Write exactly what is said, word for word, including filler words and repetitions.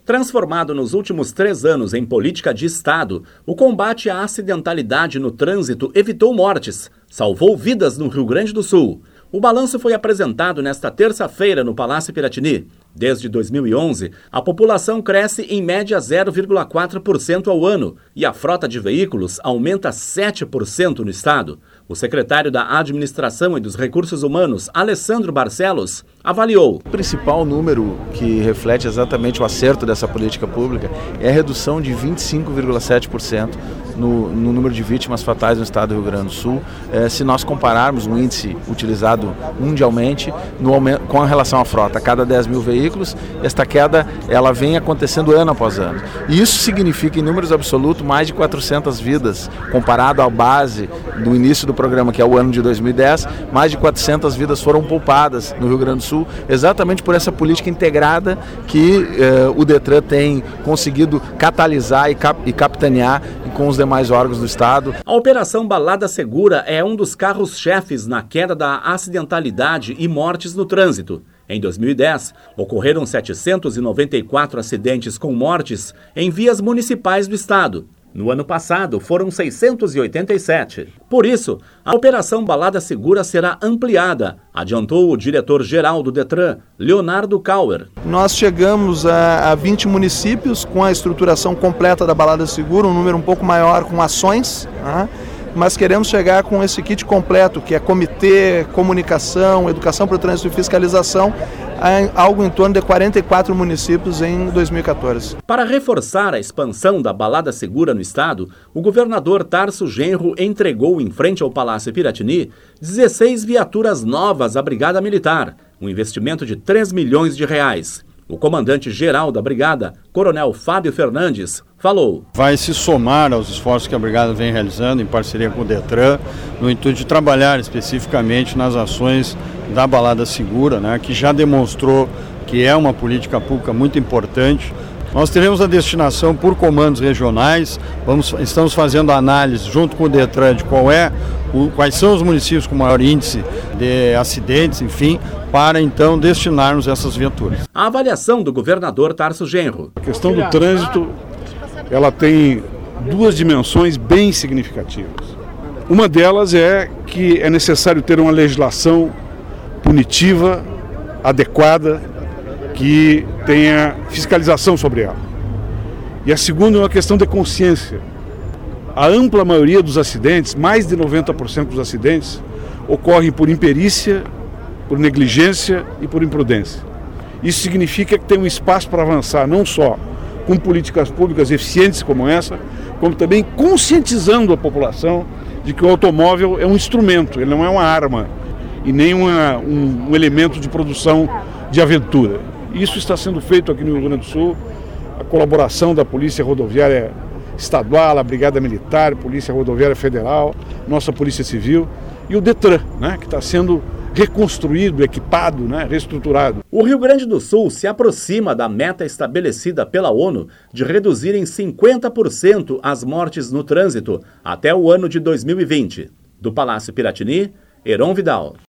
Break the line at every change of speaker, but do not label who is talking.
Transformado nos últimos três anos em política de Estado, o combate à acidentalidade no trânsito evitou mortes, salvou vidas no Rio Grande do Sul. O balanço foi apresentado nesta terça-feira no Palácio Piratini. Desde dois mil e onze, a população cresce em média zero vírgula quatro por cento ao ano e a frota de veículos aumenta sete por cento no estado. O secretário da Administração e dos Recursos Humanos, Alessandro Barcelos, avaliou.
O principal número que reflete exatamente o acerto dessa política pública é a redução de vinte e cinco vírgula sete por cento no, no número de vítimas fatais no estado do Rio Grande do Sul. É, se nós compararmos o índice utilizado mundialmente no aumento, com relação à frota, a cada dez mil veículos, esta queda ela vem acontecendo ano após ano. E isso significa, em números absolutos, mais de quatrocentas vidas, comparado à base do início do programa, que é o ano de dois mil e dez, mais de quatrocentas vidas foram poupadas no Rio Grande do Sul, exatamente por essa política integrada que eh, o Detran tem conseguido catalisar e, cap e capitanear com os demais órgãos do Estado.
A Operação Balada Segura é um dos carros-chefes na queda da acidentalidade e mortes no trânsito. Em dois mil e dez, ocorreram setecentos e noventa e quatro acidentes com mortes em vias municipais do estado. No ano passado, foram seiscentos e oitenta e sete. Por isso, a Operação Balada Segura será ampliada, adiantou o diretor-geral do Detran, Leonardo Kauer.
Nós chegamos a, a vinte municípios com a estruturação completa da Balada Segura, um número um pouco maior com ações, né? Mas queremos chegar com esse kit completo, que é comitê, comunicação, educação para o trânsito e fiscalização, a algo em torno de quarenta e quatro municípios em dois mil e quatorze.
Para reforçar a expansão da Balada Segura no estado, o governador Tarso Genro entregou em frente ao Palácio Piratini dezesseis viaturas novas à Brigada Militar, um investimento de três milhões de reais. O comandante-geral da Brigada, Coronel Fábio Fernandes, falou.
Vai se somar aos esforços que a Brigada vem realizando em parceria com o Detran, no intuito de trabalhar especificamente nas ações da Balada Segura, né, que já demonstrou que é uma política pública muito importante. Nós teremos a destinação por comandos regionais, vamos, estamos fazendo análise junto com o Detran de qual é, o, quais são os municípios com maior índice de acidentes, enfim, para então destinarmos essas viaturas.
A avaliação do governador Tarso Genro.
A questão do trânsito, ela tem duas dimensões bem significativas. Uma delas é que é necessário ter uma legislação punitiva, adequada, que tenha fiscalização sobre ela. E a segunda é uma questão de consciência. A ampla maioria dos acidentes, mais de noventa por cento dos acidentes, ocorrem por imperícia, por negligência e por imprudência. Isso significa que tem um espaço para avançar, não só com políticas públicas eficientes como essa, como também conscientizando a população de que o automóvel é um instrumento, ele não é uma arma e nem uma, um, um elemento de produção de aventura. Isso está sendo feito aqui no Rio Grande do Sul, a colaboração da Polícia Rodoviária Estadual, a Brigada Militar, Polícia Rodoviária Federal, nossa Polícia Civil e o Detran, né, que está sendo reconstruído, equipado, né, reestruturado.
O Rio Grande do Sul se aproxima da meta estabelecida pela ONU de reduzir em cinquenta por cento as mortes no trânsito até o ano de dois mil e vinte. Do Palácio Piratini, Heron Vidal.